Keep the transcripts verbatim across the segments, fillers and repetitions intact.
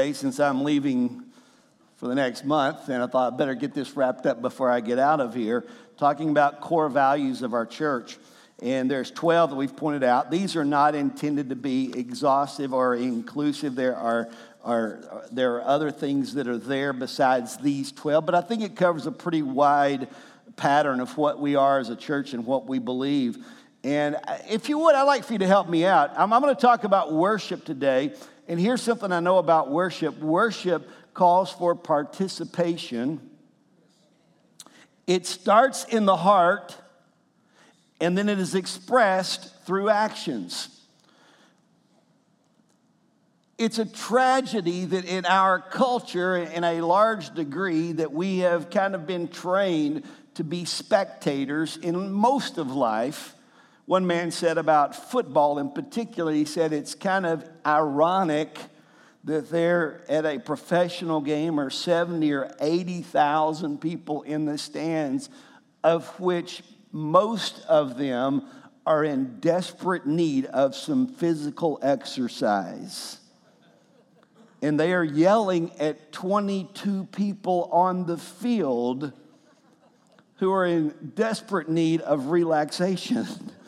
today since I'm leaving for the next month, and I thought I'd better get this wrapped up before I get out of here, talking about core values of our church. And there's twelve that we've pointed out. These are not intended to be exhaustive or inclusive. There are, are, there are other things that are there besides these twelve, but I think it covers a pretty wide pattern of what we are as a church and what we believe. And if you would, I'd like for you to help me out. I'm, I'm going to talk about worship today. And here's something I know about worship. Worship calls for participation. It starts in the heart, and then it is expressed through actions. It's a tragedy that in our culture, in a large degree, that we have kind of been trained to be spectators in most of life. One man said about football in particular, he said it's kind of ironic that there at a professional game are seventy or eighty thousand people in the stands, of which most of them are in desperate need of some physical exercise. And they are yelling at twenty-two people on the field who are in desperate need of relaxation.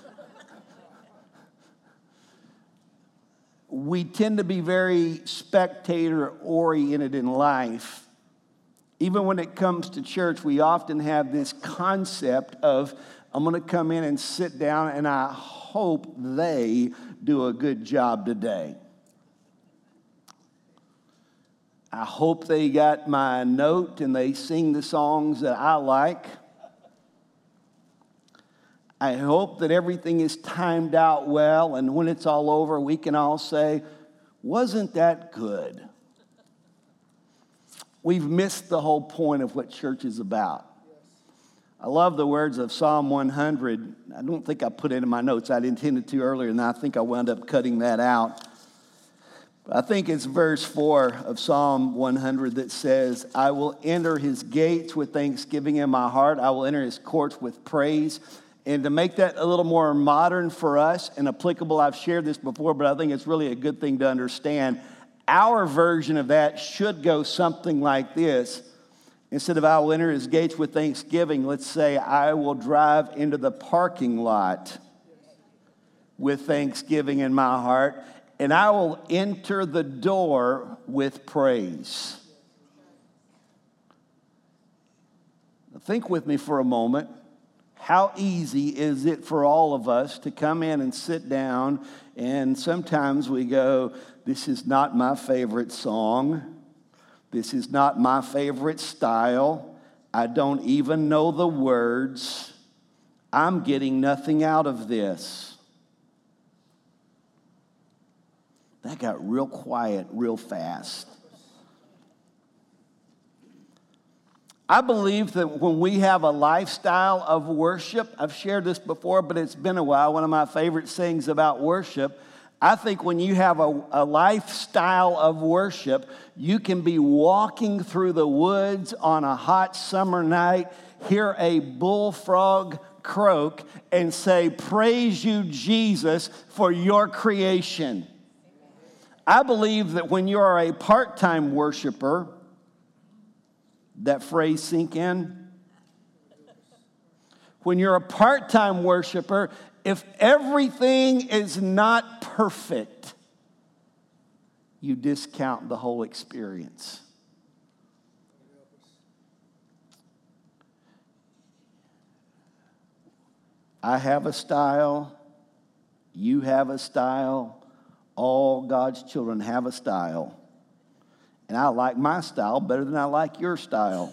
We tend to be very spectator-oriented in life. Even when it comes to church, we often have this concept of, I'm going to come in and sit down, and I hope they do a good job today. I hope they got my note and they sing the songs that I like. I hope that everything is timed out well, and when it's all over, we can all say, wasn't that good? We've missed the whole point of what church is about. I love the words of Psalm one hundred. I don't think I put it in my notes. I'd intended to earlier, and I think I wound up cutting that out. I think it's verse four of Psalm one hundred that says, I will enter his gates with thanksgiving in my heart. I will enter his courts with praise. And to make that a little more modern for us and applicable, I've shared this before, but I think it's really a good thing to understand. Our version of that should go something like this. Instead of I will enter his gates with thanksgiving, let's say I will drive into the parking lot with thanksgiving in my heart, and I will enter the door with praise. Now think with me for a moment. How easy is it for all of us to come in and sit down, and sometimes we go, this is not my favorite song. This is not my favorite style. I don't even know the words. I'm getting nothing out of this. That got real quiet real fast. I believe that when we have a lifestyle of worship, I've shared this before, but it's been a while, one of my favorite things about worship, I think when you have a, a lifestyle of worship, you can be walking through the woods on a hot summer night, hear a bullfrog croak, and say, praise you, Jesus, for your creation. I believe that when you are a part-time worshiper, that phrase sink in? When you're a part-time worshiper, if everything is not perfect, you discount the whole experience. I have a style, you have a style, all God's children have a style. And I like my style better than I like your style.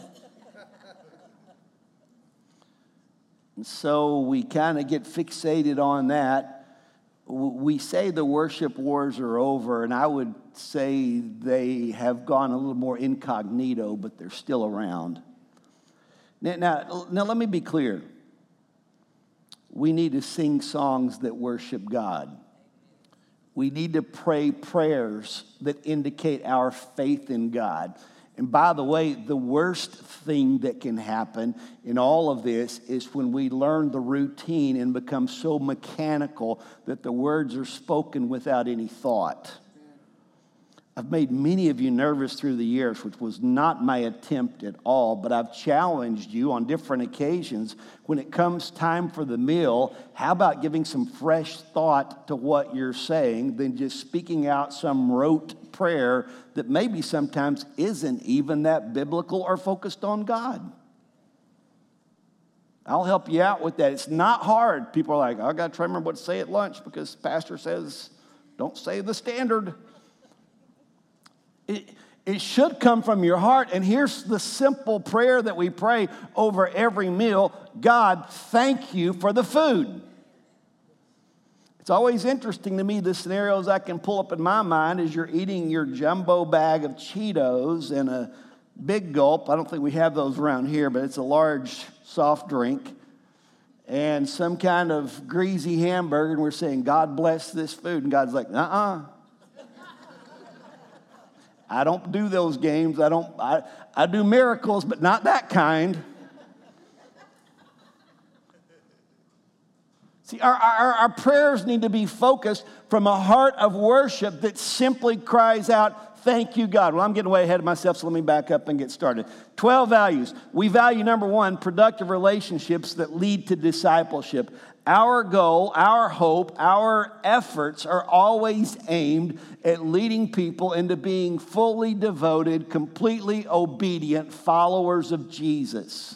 And so we kind of get fixated on that. We say the worship wars are over, and I would say they have gone a little more incognito, but they're still around. Now, now, now let me be clear. We need to sing songs that worship God. We need to pray prayers that indicate our faith in God. And by the way, the worst thing that can happen in all of this is when we learn the routine and become so mechanical that the words are spoken without any thought. I've made many of you nervous through the years, which was not my attempt at all, but I've challenged you on different occasions. When it comes time for the meal, how about giving some fresh thought to what you're saying than just speaking out some rote prayer that maybe sometimes isn't even that biblical or focused on God? I'll help you out with that. It's not hard. People are like, I got to try to remember what to say at lunch because pastor says, don't say the standard. It, it should come from your heart. And here's the simple prayer that we pray over every meal. God, thank you for the food. It's always interesting to me, the scenarios I can pull up in my mind as you're eating your jumbo bag of Cheetos and a big gulp. I don't think we have those around here, but it's a large soft drink. And some kind of greasy hamburger, and we're saying, God bless this food. And God's like, uh-uh. I don't do those games. I don't. I, I do miracles, but not that kind. See, our, our, our prayers need to be focused from a heart of worship that simply cries out, thank you, God. Well, I'm getting way ahead of myself, so let me back up and get started. twelve values. We value, number one, productive relationships that lead to discipleship. Our goal, our hope, our efforts are always aimed at leading people into being fully devoted, completely obedient followers of Jesus.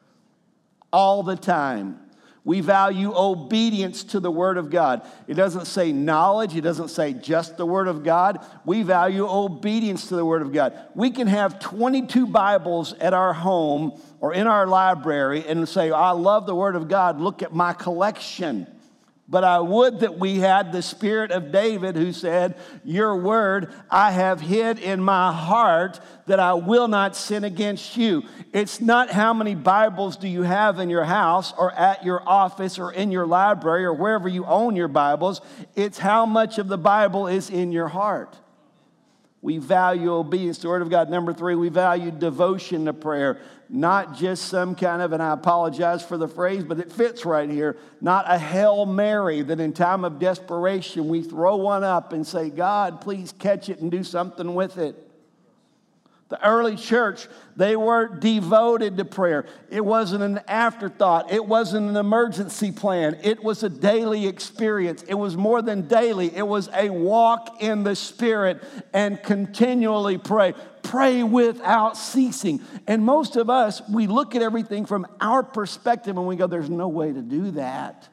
All the time. We value obedience to the Word of God. It doesn't say knowledge. It doesn't say just the Word of God. We value obedience to the Word of God. We can have twenty-two Bibles at our home or in our library and say, I love the Word of God. Look at my collection. But I would that we had the spirit of David who said, your word I have hid in my heart that I will not sin against you. It's not how many Bibles do you have in your house or at your office or in your library or wherever you own your Bibles. It's how much of the Bible is in your heart. We value obedience to the Word of God. Number three, we value devotion to prayer. Not just some kind of, and I apologize for the phrase, but it fits right here, not a Hail Mary that in time of desperation we throw one up and say, God, please catch it and do something with it. The early church, they were devoted to prayer. It wasn't an afterthought. It wasn't an emergency plan. It was a daily experience. It was more than daily. It was a walk in the Spirit and continually pray. Pray without ceasing. And most of us, we look at everything from our perspective and we go, there's no way to do that.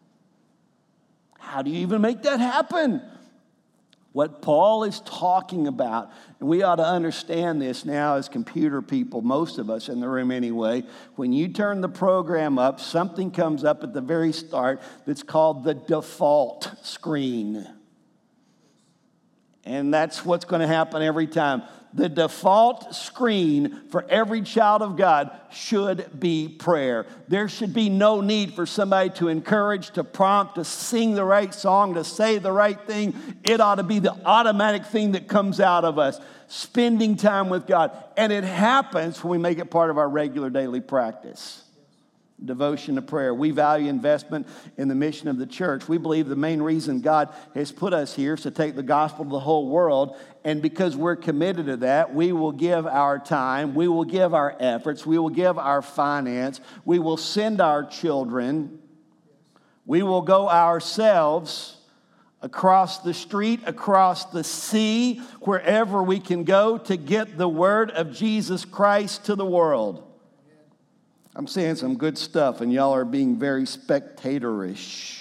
How do you even make that happen? What Paul is talking about, and we ought to understand this now as computer people, most of us in the room anyway, when you turn the program up, something comes up at the very start that's called the default screen. And that's what's going to happen every time. The default screen for every child of God should be prayer. There should be no need for somebody to encourage, to prompt, to sing the right song, to say the right thing. It ought to be the automatic thing that comes out of us, spending time with God. And it happens when we make it part of our regular daily practice. Devotion to prayer. We value investment in the mission of the church. We believe the main reason God has put us here is to take the gospel to the whole world. And because we're committed to that, we will give our time, we will give our efforts, we will give our finance, we will send our children, we will go ourselves across the street, across the sea, wherever we can go to get the word of Jesus Christ to the world. I'm saying some good stuff, and y'all are being very spectatorish.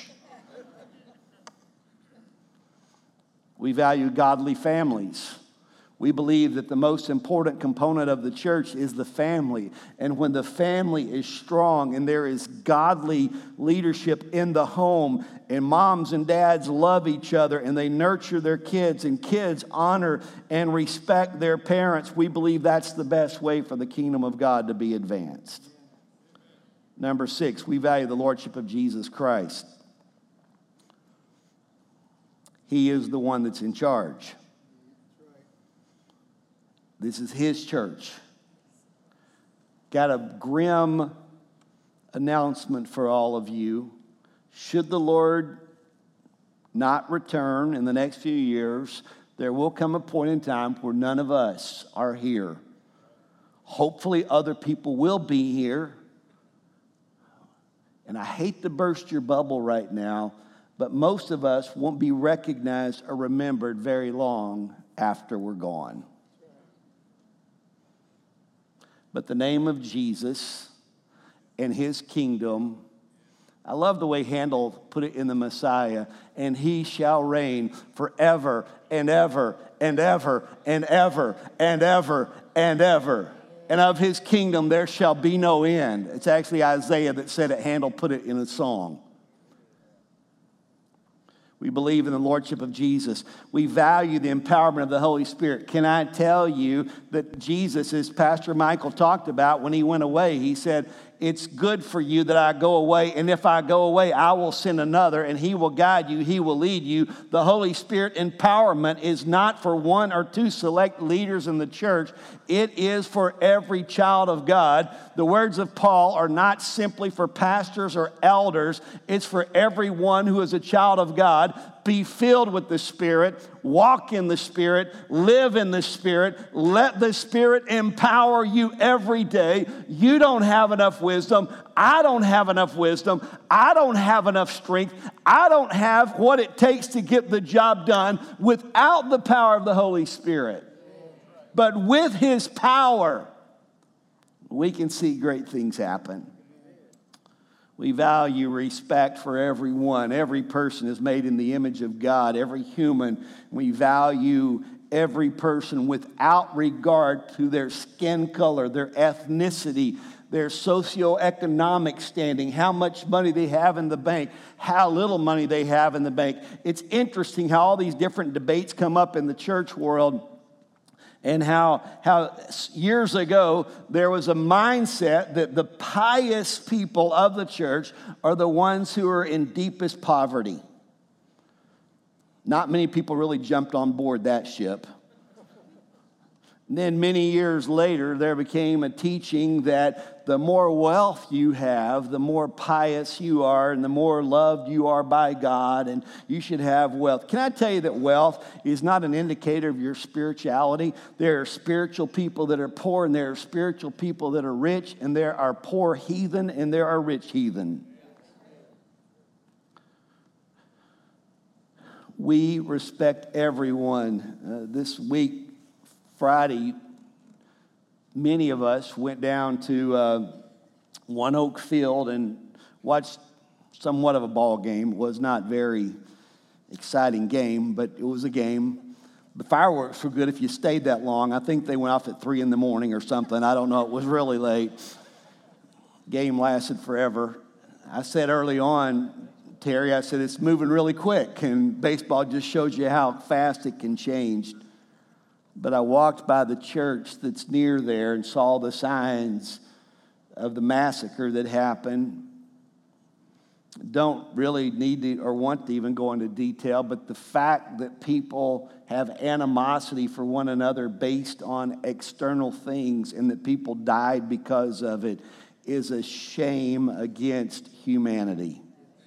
We value godly families. We believe that the most important component of the church is the family. And when the family is strong and there is godly leadership in the home, and moms and dads love each other and they nurture their kids, and kids honor and respect their parents, we believe that's the best way for the kingdom of God to be advanced. Number six, we value the lordship of Jesus Christ. He is the one that's in charge. This is his church. Got a grim announcement for all of you. Should the Lord not return in the next few years, There will come a point in time where none of us are here. Hopefully other people will be here. And I hate to burst your bubble right now, but most of us won't be recognized or remembered very long after we're gone. But the name of Jesus and his kingdom, I love the way Handel put it in the Messiah, and he shall reign forever and ever and ever and ever and ever and ever. And of his kingdom there shall be no end. It's actually Isaiah that said it. Handel put it in a song. We believe in the lordship of Jesus. We value the empowerment of the Holy Spirit. Can I tell you that Jesus, as Pastor Michael talked about when he went away, he said, it's good for you that I go away, and if I go away, I will send another, and he will guide you, he will lead you. The Holy Spirit empowerment is not for one or two select leaders in the church. It is for every child of God. The words of Paul are not simply for pastors or elders. It's for everyone who is a child of God. Be filled with the Spirit, walk in the Spirit, live in the Spirit. Let the Spirit empower you every day. You don't have enough wisdom. I don't have enough wisdom. I don't have enough strength. I don't have what it takes to get the job done without the power of the Holy Spirit. But with his power, we can see great things happen. We value respect for everyone. Every person is made in the image of God. Every human. We value every person without regard to their skin color, their ethnicity, their socioeconomic standing, how much money they have in the bank, how little money they have in the bank. It's interesting how all these different debates come up in the church world. And how, how years ago there was a mindset that the pious people of the church are the ones who are in deepest poverty. Not many people really jumped on board that ship. And then many years later, there became a teaching that the more wealth you have, the more pious you are, and the more loved you are by God, and you should have wealth. Can I tell you that wealth is not an indicator of your spirituality? There are spiritual people that are poor, and there are spiritual people that are rich, and there are poor heathen, and there are rich heathen. We respect everyone. Uh, this week, Friday, many of us went down to uh, One Oak Field and watched somewhat of a ball game. It was not very exciting game, but it was a game. The fireworks were good if you stayed that long. I think they went off at three in the morning or something. I don't know. It was really late. Game lasted forever. I said early on, Terry, I said, it's moving really quick, and baseball just shows you how fast it can change. But I walked by the church that's near there and saw the signs of the massacre that happened. Don't really need to or want to even go into detail, but the fact that people have animosity for one another based on external things and that people died because of it is a shame against humanity.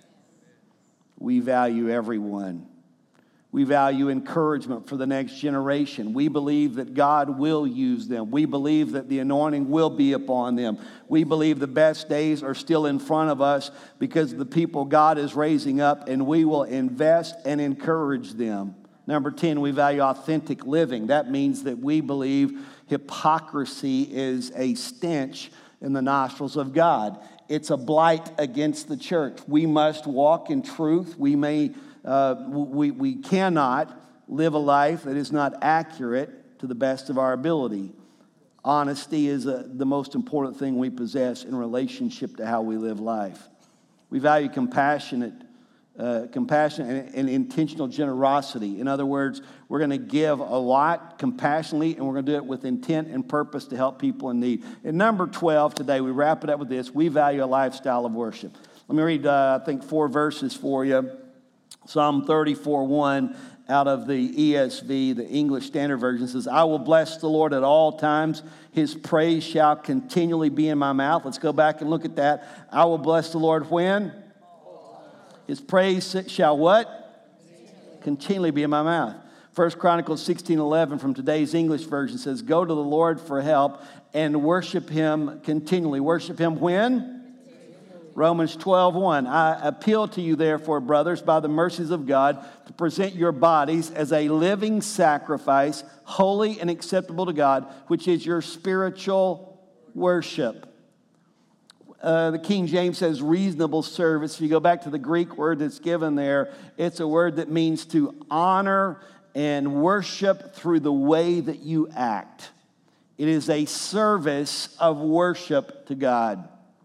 We value everyone. We value encouragement for the next generation. We believe that God will use them. We believe that the anointing will be upon them. We believe the best days are still in front of us because of the people God is raising up, and we will invest and encourage them. Number ten, we value authentic living. That means that we believe hypocrisy is a stench in the nostrils of God. It's a blight against the church. We must walk in truth. We may Uh, we, we cannot live a life that is not accurate to the best of our ability. Honesty is a, the most important thing we possess in relationship to how we live life. We value compassionate, uh, compassion and, and intentional generosity. In other words, we're going to give a lot compassionately, and we're going to do it with intent and purpose to help people in need. And number twelve today, we wrap it up with this. We value a lifestyle of worship. Let me read, uh, I think, four verses for you. Psalm thirty-four one out of the E S V, the English Standard Version, says, I will bless the Lord at all times. His praise shall continually be in my mouth. Let's go back and look at that. I will bless the Lord when? His praise shall what? Continually be in my mouth. First Chronicles sixteen eleven from today's English version says, go to the Lord for help and worship him continually. Worship him when? Romans twelve one. I appeal to you, therefore, brothers, by the mercies of God, to present your bodies as a living sacrifice, holy and acceptable to God, which is your spiritual worship. Uh, the King James says reasonable service. If you go back to the Greek word that's given there, it's a word that means to honor and worship through the way that you act. It is a service of worship to God.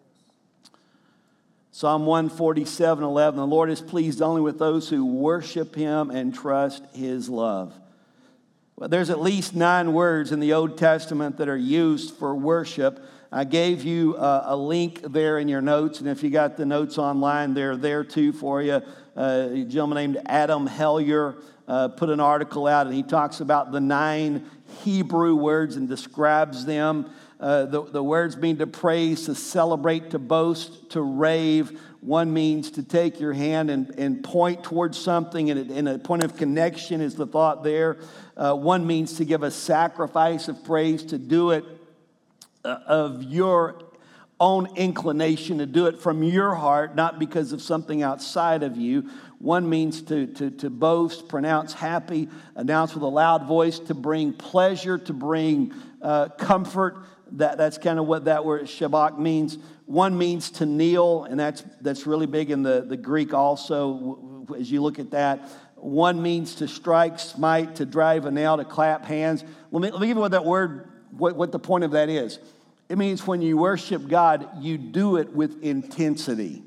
Psalm one forty-seven eleven, the Lord is pleased only with those who worship him and trust his love. Well, there's at least nine words in the Old Testament that are used for worship. I gave you a, a link there in your notes, and if you got the notes online, they're there too for you. Uh, a gentleman named Adam Hellier uh, put an article out, and he talks about the nine Hebrew words and describes them. Uh, the, the words mean to praise, to celebrate, to boast, to rave. One means to take your hand and, and point towards something, and, and a point of connection is the thought there. Uh, one means to give a sacrifice of praise, to do it uh, of your own inclination, to do it from your heart, not because of something outside of you. One means to, to, to boast, pronounce happy, announce with a loud voice, to bring pleasure, to bring uh, comfort. That, that's kind of what that word Shabbat means. One means to kneel, and that's that's really big in the, the Greek also, as you look at that. One means to strike, smite, to drive a nail, to clap hands. Let me, let me give you what that word, what, what the point of that is. It means when you worship God, you do it with intensity.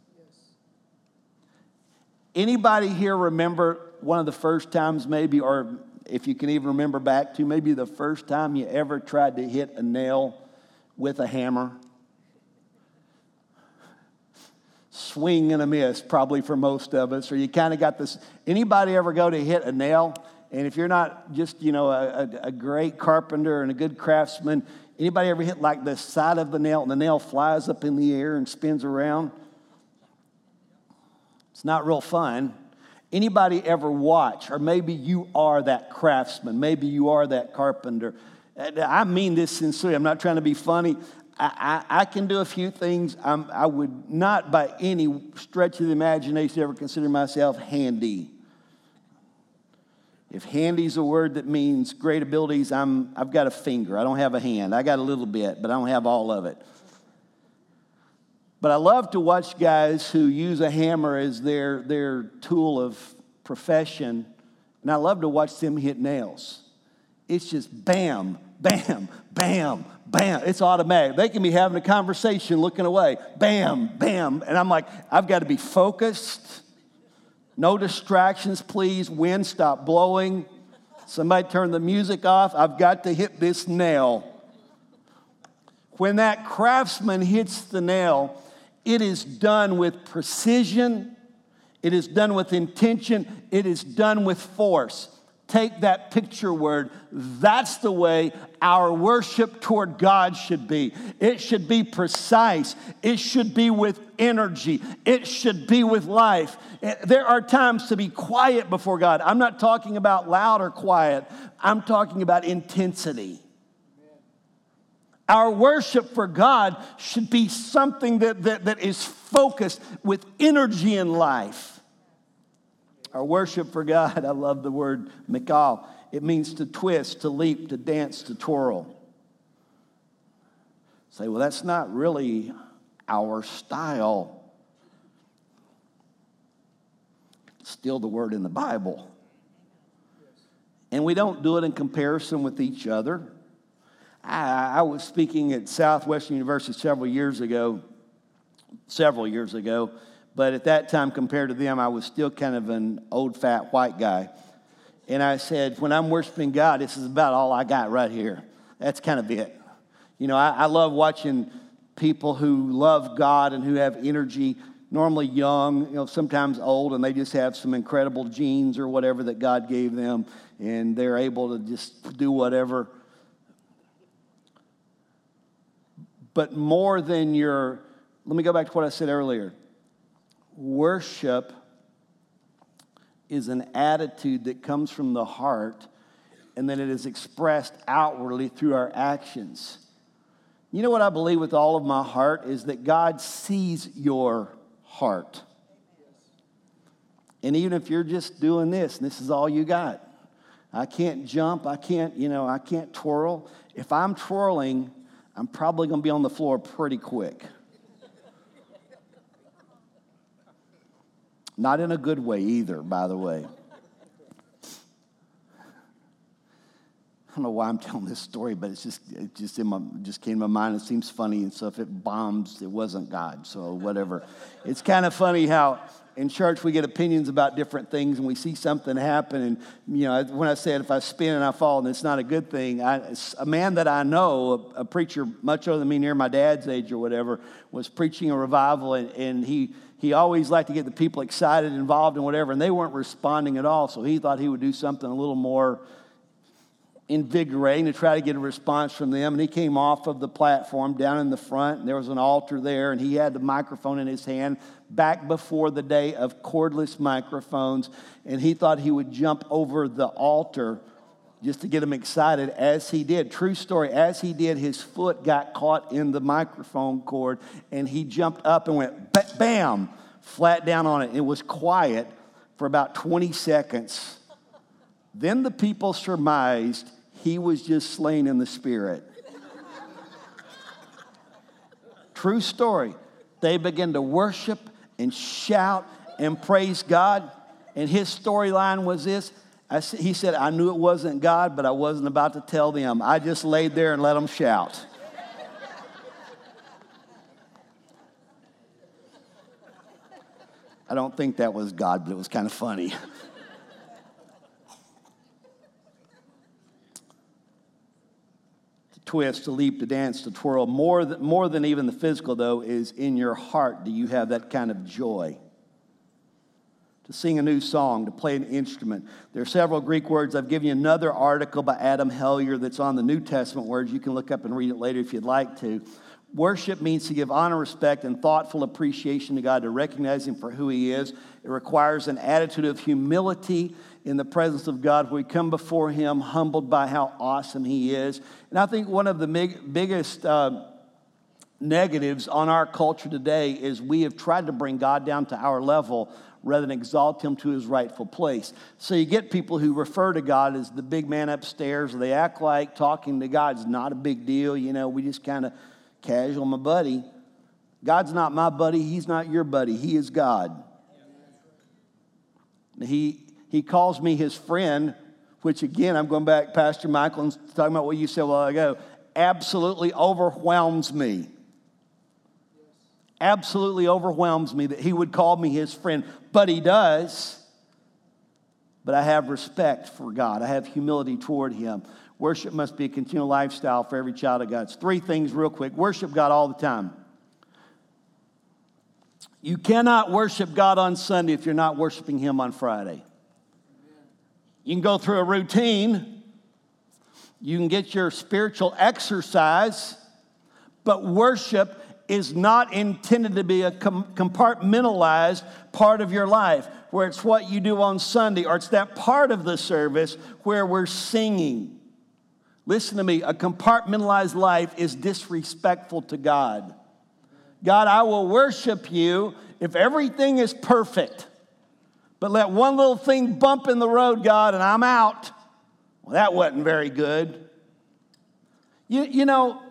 Anybody here remember one of the first times maybe, or if you can even remember back to maybe the first time you ever tried to hit a nail with a hammer? Swing and a miss, probably for most of us. Or you kind of got this. Anybody ever go to hit a nail? And if you're not just, you know, a, a, a great carpenter and a good craftsman, anybody ever hit like the side of the nail and the nail flies up in the air and spins around? It's not real fun. Anybody ever watch, or maybe you are that craftsman, maybe you are that carpenter. I mean this sincerely. I'm not trying to be funny. I, I, I can do a few things. I'm, I would not by any stretch of the imagination ever consider myself handy. If handy's a word that means great abilities, I'm, I've got a finger. I don't have a hand. I got a little bit, but I don't have all of it. But I love to watch guys who use a hammer as their, their tool of profession, and I love to watch them hit nails. It's just bam, bam, bam, bam. It's automatic. They can be having a conversation looking away. Bam, bam. And I'm like, I've got to be focused. No distractions, please. Wind, stop blowing. Somebody turn the music off. I've got to hit this nail. When that craftsman hits the nail, it is done with precision. It is done with intention. It is done with force. Take that picture word. That's the way our worship toward God should be. It should be precise. It should be with energy. It should be with life. There are times to be quiet before God. I'm not talking about loud or quiet. I'm talking about intensity. Our worship for God should be something that, that, that is focused with energy in life. Our worship for God, I love the word mikal. It means to twist, to leap, to dance, to twirl. Say, well, that's not really our style. It's still the word in the Bible. And we don't do it in comparison with each other. I, I was speaking at Southwestern University several years ago, several years ago, but at that time, compared to them, I was still kind of an old, fat, white guy. And I said, when I'm worshiping God, this is about all I got right here. That's kind of it. You know, I, I love watching people who love God and who have energy, normally young, you know, sometimes old, and they just have some incredible genes or whatever that God gave them, and they're able to just do whatever. But more than your, let me go back to what I said earlier. Worship is an attitude that comes from the heart and then it is expressed outwardly through our actions. You know what I believe with all of my heart is that God sees your heart. And even if you're just doing this, and this is all you got, I can't jump, I can't, you know, I can't twirl. If I'm twirling, I'm probably going to be on the floor pretty quick. Not in a good way either, by the way. I don't know why I'm telling this story, but it's just it just in my just came to my mind. It seems funny, and so if it bombs, it wasn't God. So whatever. It's kind of funny how in church we get opinions about different things, and we see something happen, and you know when I said if I spin and I fall, and it's not a good thing. I, a man that I know, a, a preacher much older than me, near my dad's age or whatever, was preaching a revival, and, and he. He always liked to get the people excited, involved in whatever, and they weren't responding at all. So he thought he would do something a little more invigorating to try to get a response from them. And he came off of the platform down in the front, and there was an altar there, and he had the microphone in his hand back before the day of cordless microphones. And he thought he would jump over the altar just to get them excited, as he did. True story, as he did, his foot got caught in the microphone cord, and he jumped up and went bam, flat down on it. It was quiet for about twenty seconds. Then the people surmised he was just slain in the spirit. True story. They began to worship and shout and praise God, and his storyline was this. I, he said, I knew it wasn't God, but I wasn't about to tell them. I just laid there and let them shout. I don't think that was God, but it was kind of funny. To twist, to leap, to dance, to twirl. More than, more than even the physical, though, is in your heart. Do you have that kind of joy? To sing a new song, to play an instrument. There are several Greek words. I've given you another article by Adam Hellier that's on the New Testament words. You can look up and read it later if you'd like to. Worship means to give honor, respect, and thoughtful appreciation to God, to recognize Him for who He is. It requires an attitude of humility in the presence of God, where we come before Him humbled by how awesome He is. And I think one of the big, biggest uh, negatives on our culture today is we have tried to bring God down to our level rather than exalt Him to His rightful place. So you get people who refer to God as the big man upstairs, or they act like talking to God is not a big deal. You know, we just kind of casual, my buddy. God's not my buddy. He's not your buddy. He is God. He, he calls me His friend, which again, I'm going back, Pastor Michael, and talking about what you said a while ago, absolutely overwhelms me. Absolutely overwhelms me that He would call me His friend. But He does. But I have respect for God. I have humility toward Him. Worship must be a continual lifestyle for every child of God. It's three things real quick. Worship God all the time. You cannot worship God on Sunday if you're not worshiping Him on Friday. You can go through a routine. You can get your spiritual exercise. But worship is not intended to be a compartmentalized part of your life, where it's what you do on Sunday, or it's that part of the service where we're singing. Listen to me, a compartmentalized life is disrespectful to God. God, I will worship You if everything is perfect, but let one little thing bump in the road, God, and I'm out. Well, that wasn't very good. You, you know,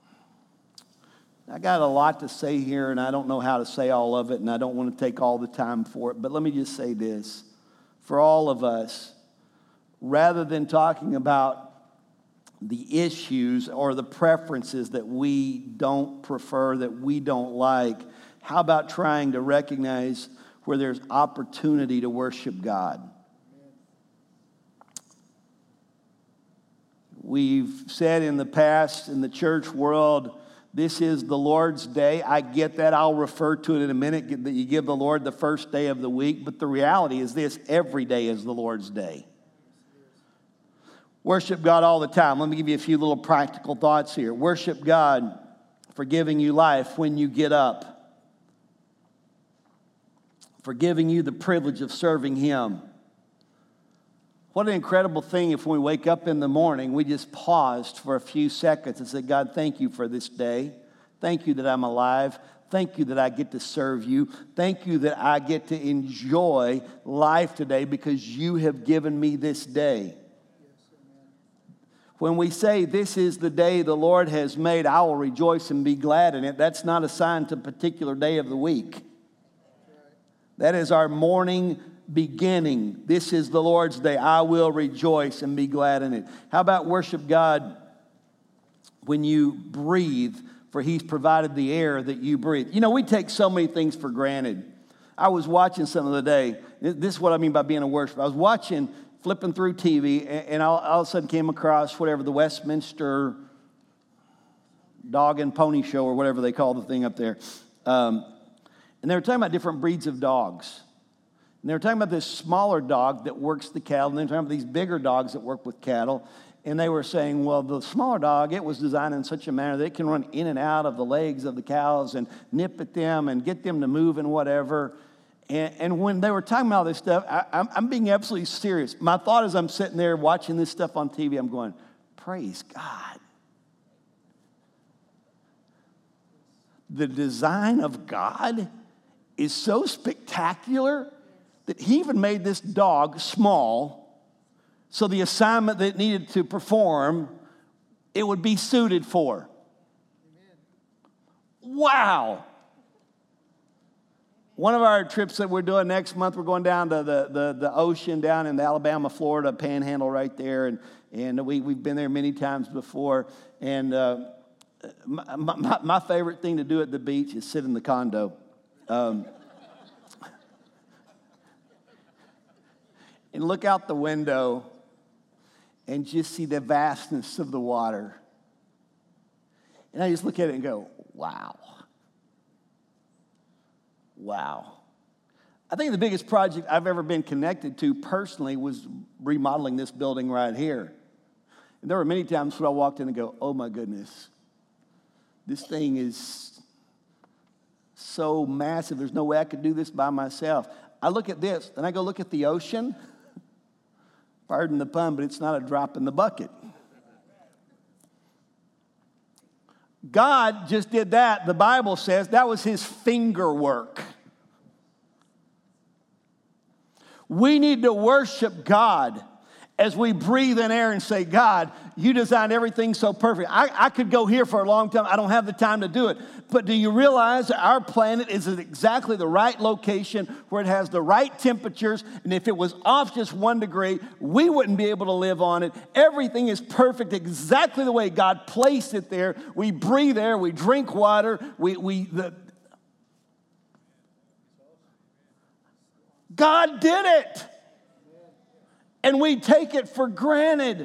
I got a lot to say here, and I don't know how to say all of it, and I don't want to take all the time for it, but let me just say this. For all of us, rather than talking about the issues or the preferences that we don't prefer, that we don't like, how about trying to recognize where there's opportunity to worship God? We've said in the past in the church world, this is the Lord's day. I get that. I'll refer to it in a minute, that you give the Lord the first day of the week. But the reality is this: every day is the Lord's day. Worship God all the time. Let me give you a few little practical thoughts here. Worship God for giving you life when you get up, for giving you the privilege of serving Him. What an incredible thing if when we wake up in the morning, we just paused for a few seconds and said, God, thank you for this day. Thank you that I'm alive. Thank you that I get to serve you. Thank you that I get to enjoy life today because you have given me this day. When we say this is the day the Lord has made, I will rejoice and be glad in it, that's not assigned to a particular day of the week. That is our morning beginning. This is the Lord's day. I will rejoice and be glad in it. How about worship God when you breathe, for he's provided the air that you breathe? You know, we take so many things for granted. I was watching something the other day. This is what I mean by being a worshiper. I was watching, flipping through T V, and all, all of a sudden came across whatever, the Westminster Dog and Pony Show or whatever they call the thing up there. Um, and they were talking about different breeds of dogs. And they were talking about this smaller dog that works the cattle, and they were talking about these bigger dogs that work with cattle. And they were saying, well, the smaller dog, it was designed in such a manner that it can run in and out of the legs of the cows and nip at them and get them to move and whatever. And, and when they were talking about all this stuff, I, I'm, I'm being absolutely serious. My thought as I'm sitting there watching this stuff on T V, I'm going, praise God. The design of God is so spectacular that he even made this dog small, so the assignment that it needed to perform, it would be suited for. Amen. Wow. One of our trips that we're doing next month, we're going down to the, the, the ocean down in the Alabama, Florida panhandle right there. And, and we, we've been there many times before. And uh, my, my, my favorite thing to do at the beach is sit in the condo. Um, and look out the window and just see the vastness of the water. And I just look at it and go, wow. Wow. I think the biggest project I've ever been connected to personally was remodeling this building right here. And there were many times when I walked in and go, oh my goodness, this thing is so massive. There's no way I could do this by myself. I look at this, and I go look at the ocean. Pardon the pun, but it's not a drop in the bucket. God just did that. The Bible says that was his finger work. We need to worship God as we breathe in air and say, God, you designed everything so perfect. I, I could go here for a long time. I don't have the time to do it. But do you realize that our planet is at exactly the right location where it has the right temperatures? And if it was off just one degree, we wouldn't be able to live on it. Everything is perfect exactly the way God placed it there. We breathe air. We drink water. We, we, the, God did it. And we take it for granted.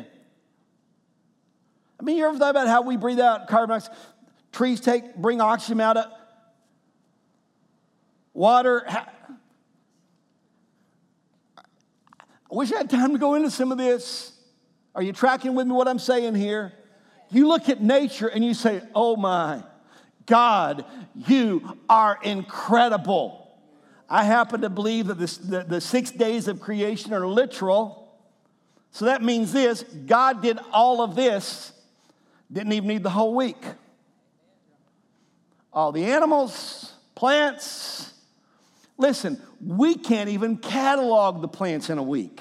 I mean, you ever thought about how we breathe out carbon dioxide? Trees take, bring oxygen out of water. I wish I had time to go into some of this. Are you tracking with me what I'm saying here? You look at nature and you say, oh my God, you are incredible. I happen to believe that this, the, the six days of creation are literal. So that means this, God did all of this, didn't even need the whole week. All the animals, plants. Listen, we can't even catalog the plants in a week.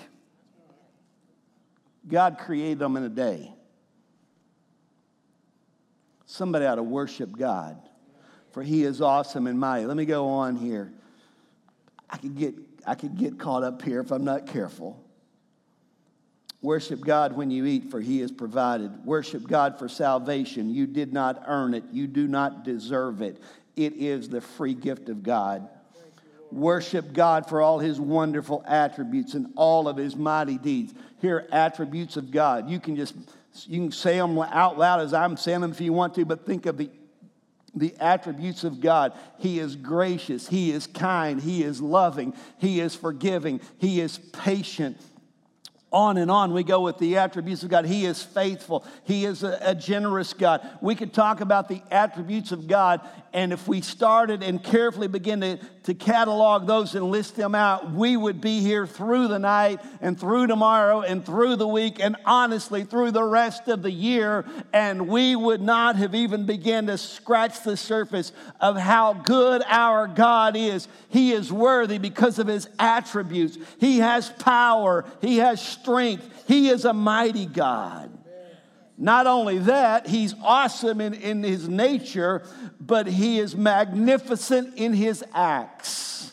God created them in a day. Somebody ought to worship God, for he is awesome and mighty. Let me go on here. I could get, I could get caught up here if I'm not careful. Worship God when you eat, for he has provided. Worship God for salvation. You did not earn it. You do not deserve it. It is the free gift of God. Worship God for all his wonderful attributes and all of his mighty deeds. Here are attributes of God. You can just, you can say them out loud as I'm saying them if you want to, but think of the The attributes of God. He is gracious. He is kind. He is loving. He is forgiving. He is patient. On and on we go with the attributes of God. He is faithful. He is a, a generous God. We could talk about the attributes of God, and if we started and carefully begin to, to catalog those and list them out, we would be here through the night and through tomorrow and through the week and honestly through the rest of the year, and we would not have even begun to scratch the surface of how good our God is. He is worthy because of his attributes. He has power. He has strength. He is a mighty God. Not only that, he's awesome in, in his nature, but he is magnificent in his acts.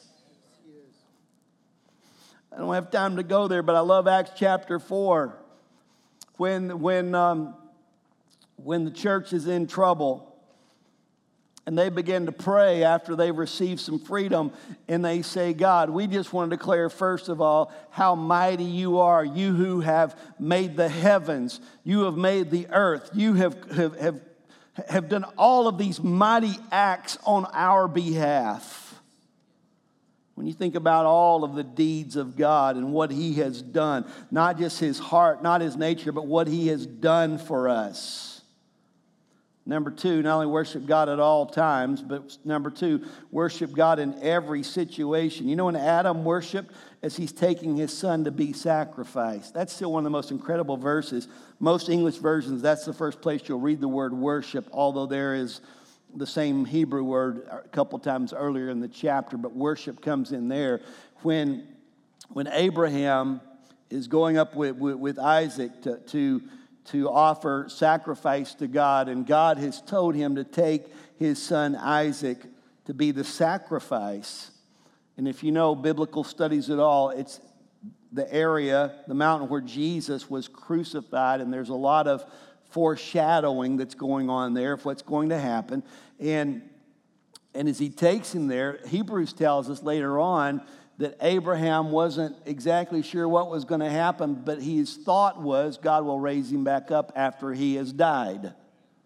I don't have time to go there, but I love Acts chapter four. When, when, um, when the church is in trouble, and they begin to pray after they've received some freedom, and they say, God, we just want to declare, first of all, how mighty you are, you who have made the heavens, you have made the earth, you have, have, have, have done all of these mighty acts on our behalf. When you think about all of the deeds of God and what he has done, not just his heart, not his nature, but what he has done for us. Number two, not only worship God at all times, but number two, worship God in every situation. You know, when Adam worshiped as he's taking his son to be sacrificed, that's still one of the most incredible verses. Most English versions, that's the first place you'll read the word worship, although there is the same Hebrew word a couple times earlier in the chapter, but worship comes in there. When, when Abraham is going up with, with, with Isaac to, to to offer sacrifice to God, and God has told him to take his son Isaac to be the sacrifice. And if you know biblical studies at all, it's the area, the mountain where Jesus was crucified, and there's a lot of foreshadowing that's going on there of what's going to happen. And, and as he takes him there, Hebrews tells us later on that Abraham wasn't exactly sure what was going to happen, but his thought was God will raise him back up after he has died.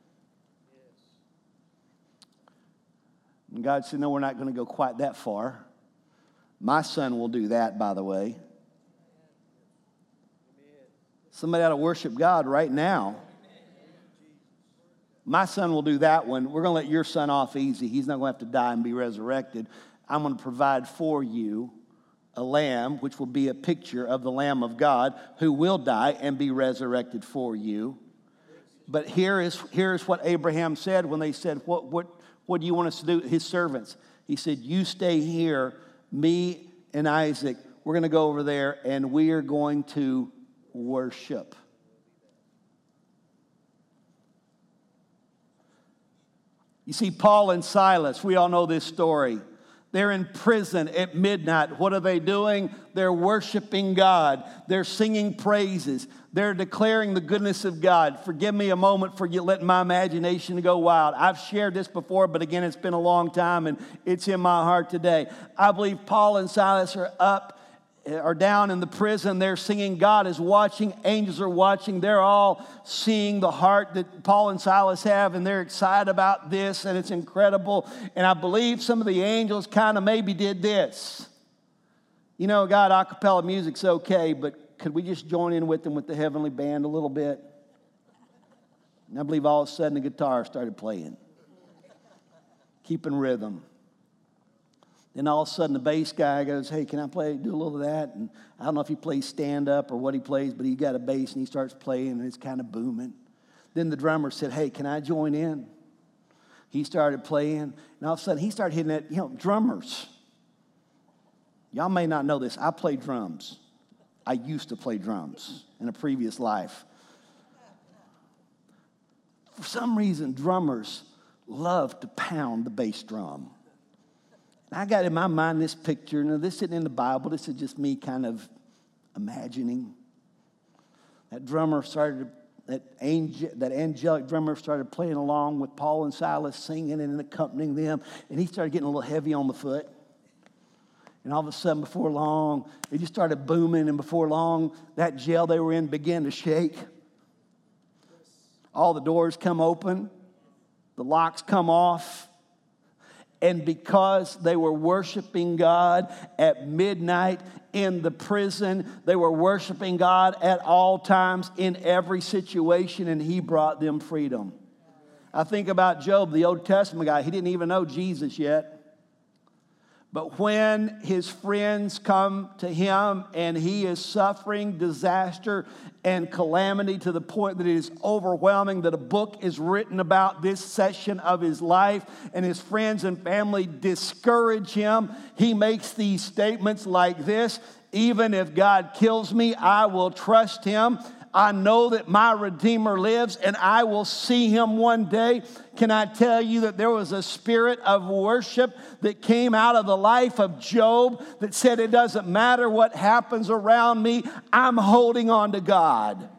And God said, no, we're not going to go quite that far. My son will do that, by the way. Somebody ought to worship God right now. My son will do that one. We're going to let your son off easy. He's not going to have to die and be resurrected. I'm going to provide for you a lamb, which will be a picture of the Lamb of God, who will die and be resurrected for you. But here is, here is what Abraham said when they said, what, what, what do you want us to do? His servants. He said, you stay here, me and Isaac. We're going to go over there, and we are going to worship. You see, Paul and Silas, we all know this story. They're in prison at midnight. What are they doing? They're worshiping God. They're singing praises. They're declaring the goodness of God. Forgive me a moment for letting my imagination go wild. I've shared this before, but again, it's been a long time, and it's in my heart today. I believe Paul and Silas are up, are down in the prison. They're singing. God is watching. Angels are watching. They're all seeing the heart that Paul and Silas have, and they're excited about this, and it's incredible. And I believe some of the angels kind of maybe did this. You know, God, a cappella music's okay, but could we just join in with them with the heavenly band a little bit? And I believe all of a sudden the guitar started playing, keeping rhythm. Then all of a sudden the bass guy goes, hey, can I play, do a little of that? And I don't know if he plays stand-up or what he plays, but he got a bass and he starts playing and it's kind of booming. Then the drummer said, hey, can I join in? He started playing, and all of a sudden he started hitting that, you know, drummers. Y'all may not know this. I play drums. I used to play drums in a previous life. For some reason, drummers love to pound the bass drum. I got in my mind this picture. Now, this isn't in the Bible. This is just me kind of imagining. That drummer started, that, angel, that angelic drummer started playing along with Paul and Silas, singing and accompanying them. And he started getting a little heavy on the foot. And all of a sudden, before long, it just started booming. And before long, that jail they were in began to shake. All the doors come open. The locks come off. And because they were worshiping God at midnight in the prison. They were worshiping God at all times in every situation, and he brought them freedom. I think about Job, the Old Testament guy. He didn't even know Jesus yet. But when his friends come to him and he is suffering disaster and calamity to the point that it is overwhelming, that a book is written about this session of his life, and his friends and family discourage him, he makes these statements like this: even if God kills me, I will trust him. I know that my Redeemer lives and I will see him one day. Can I tell you that there was a spirit of worship that came out of the life of Job that said, it doesn't matter what happens around me, I'm holding on to God.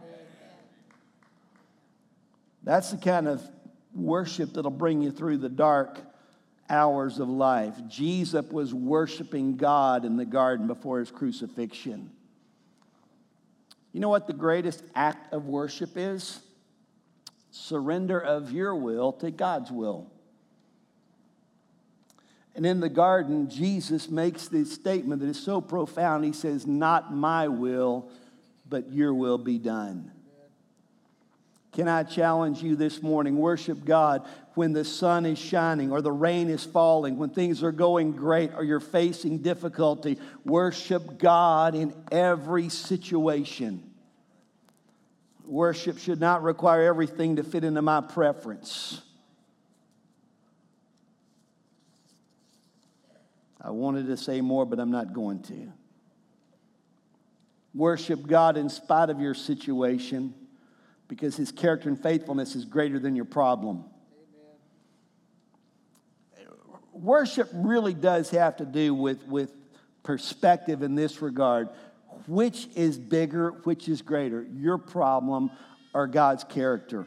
That's the kind of worship that'll bring you through the dark hours of life. Jesus was worshiping God in the garden before his crucifixion. You know what the greatest act of worship is? Surrender of your will to God's will. And in the garden, Jesus makes this statement that is so profound. He says, not my will, but your will be done. Can I challenge you this morning? Worship God when the sun is shining or the rain is falling, when things are going great or you're facing difficulty. Worship God in every situation. Worship should not require everything to fit into my preference. I wanted to say more, but I'm not going to. Worship God in spite of your situation, because his character and faithfulness is greater than your problem. Amen. Worship really does have to do with, with perspective in this regard. Which is bigger, which is greater, your problem or God's character?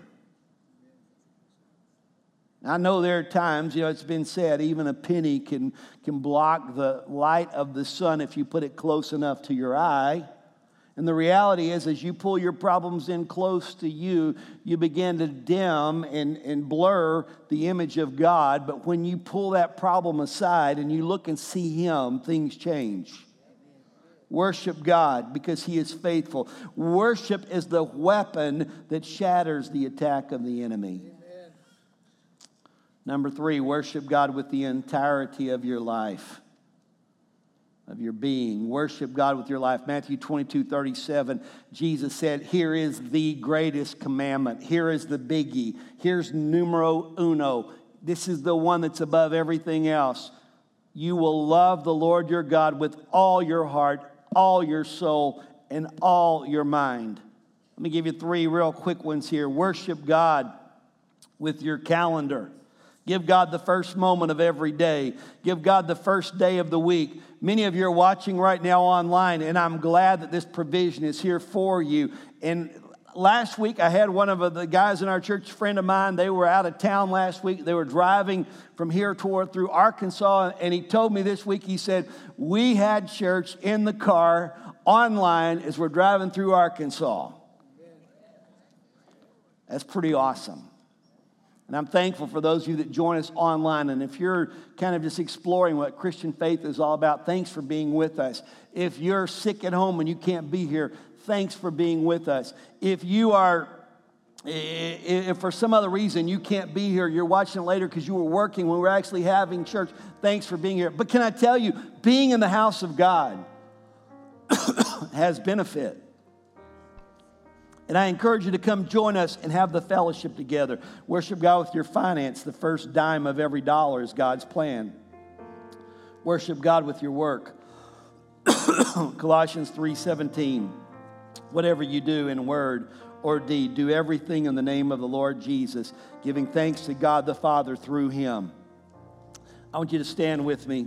I know there are times, you know, it's been said, even a penny can, can block the light of the sun if you put it close enough to your eye. And the reality is, as you pull your problems in close to you, you begin to dim and, and blur the image of God. But when you pull that problem aside and you look and see him, things change. Worship God because he is faithful. Worship is the weapon that shatters the attack of the enemy. Amen. Number three, worship God with the entirety of your life, of your being. Worship God with your life. Matthew twenty-two thirty-seven, Jesus said, here is the greatest commandment. Here is the biggie. Here's numero uno. This is the one that's above everything else. You will love the Lord your God with all your heart, all your soul, and all your mind. Let me give you three real quick ones here. Worship God with your calendar. Give God the first moment of every day. Give God the first day of the week. Many of you are watching right now online, and I'm glad that this provision is here for you. And last week, I had one of the guys in our church, a friend of mine. They were out of town last week. They were driving from here toward through Arkansas, and he told me this week, he said, we had church in the car online as we're driving through Arkansas. That's pretty awesome. And I'm thankful for those of you that join us online. And if you're kind of just exploring what Christian faith is all about, thanks for being with us. If you're sick at home and you can't be here, thanks for being with us. If you are, if for some other reason you can't be here, you're watching it later because you were working when we were actually having church, thanks for being here. But can I tell you, being in the house of God has benefit. And I encourage you to come join us and have the fellowship together. Worship God with your finance. The first dime of every dollar is God's plan. Worship God with your work. Colossians three seventeen. Whatever you do in word or deed, do everything in the name of the Lord Jesus, giving thanks to God the Father through him. I want you to stand with me.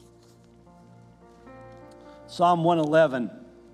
Psalm one eleven.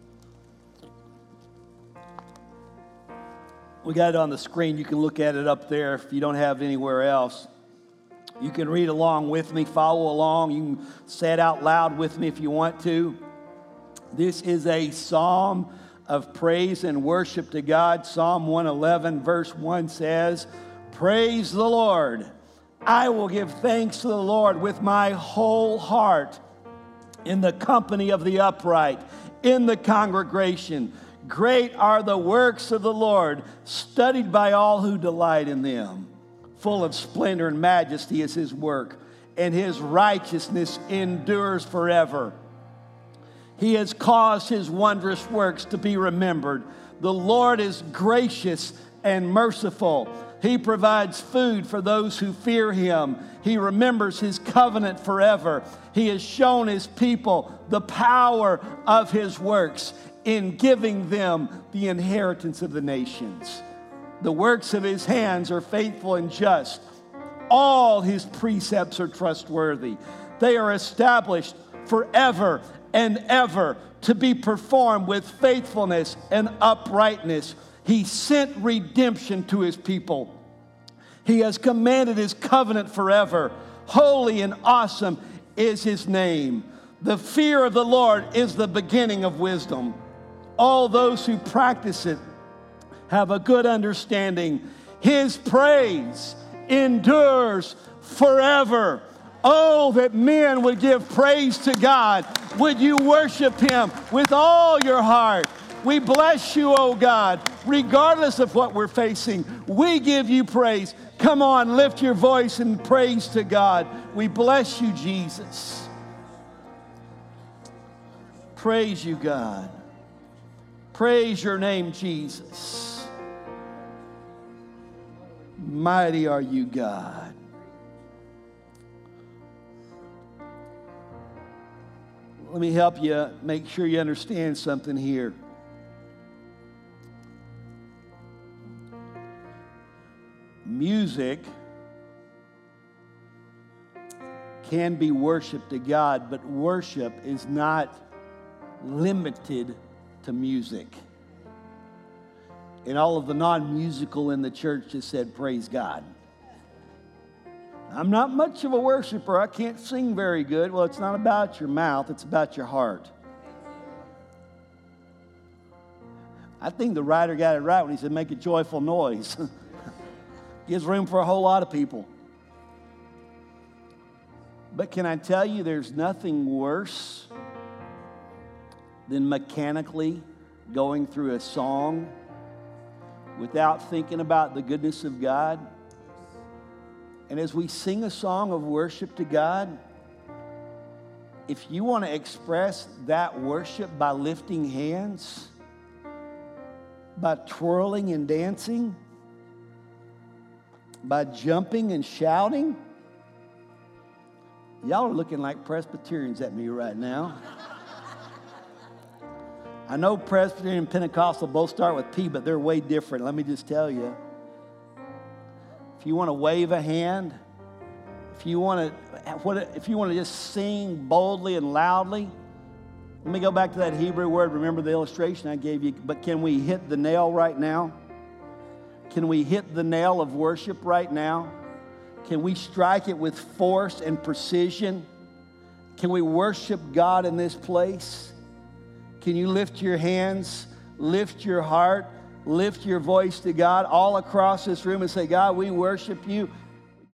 We got it on the screen. You can look at it up there if you don't have it anywhere else. You can read along with me, follow along. You can say it out loud with me if you want to. This is a psalm of praise and worship to God. Psalm one eleven verse one says, praise the Lord. I will give thanks to the Lord with my whole heart. in the company of the upright, in the congregation. Great are the works of the Lord, studied by all who delight in them. Full of splendor and majesty is his work, and his righteousness endures forever. He has caused his wondrous works to be remembered. The Lord is gracious and merciful. He provides food for those who fear him. He remembers his covenant forever. He has shown his people the power of his works in giving them the inheritance of the nations. The works of his hands are faithful and just. All his precepts are trustworthy. They are established forever and ever to be performed with faithfulness and uprightness. He sent redemption to his people. He has commanded his covenant forever. Holy and awesome is his name. The fear of the Lord is the beginning of wisdom. All those who practice it have a good understanding. His praise endures forever. Oh, that men would give praise to God. Would you worship him with all your heart? We bless you, oh God, regardless of what we're facing. We give you praise. Come on, lift your voice in praise to God. We bless you, Jesus. Praise you, God. Praise your name, Jesus. Mighty are you, God. Let me help you make sure you understand something here. Music can be worship to God, but worship is not limited to music. And all of the non-musical in the church just said, praise God. I'm not much of a worshiper. I can't sing very good. Well, it's not about your mouth. It's about your heart. I think the writer got it right when he said, make a joyful noise. Gives room for a whole lot of people. But can I tell you, there's nothing worse than mechanically going through a song without thinking about the goodness of God. And as we sing a song of worship to God, if you want to express that worship by lifting hands, by twirling and dancing, by jumping and shouting, y'all are looking like Presbyterians at me right now. I know Presbyterian and Pentecostal both start with P, but they're way different. Let me just tell you. If you want to wave a hand, if you want to, if you want to just sing boldly and loudly, let me go back to that Hebrew word. Remember the illustration I gave you? But can we hit the nail right now? Can we hit the nail of worship right now? Can we strike it with force and precision? Can we worship God in this place? Can you lift your hands, lift your heart, lift your voice to God all across this room and say, God, we worship you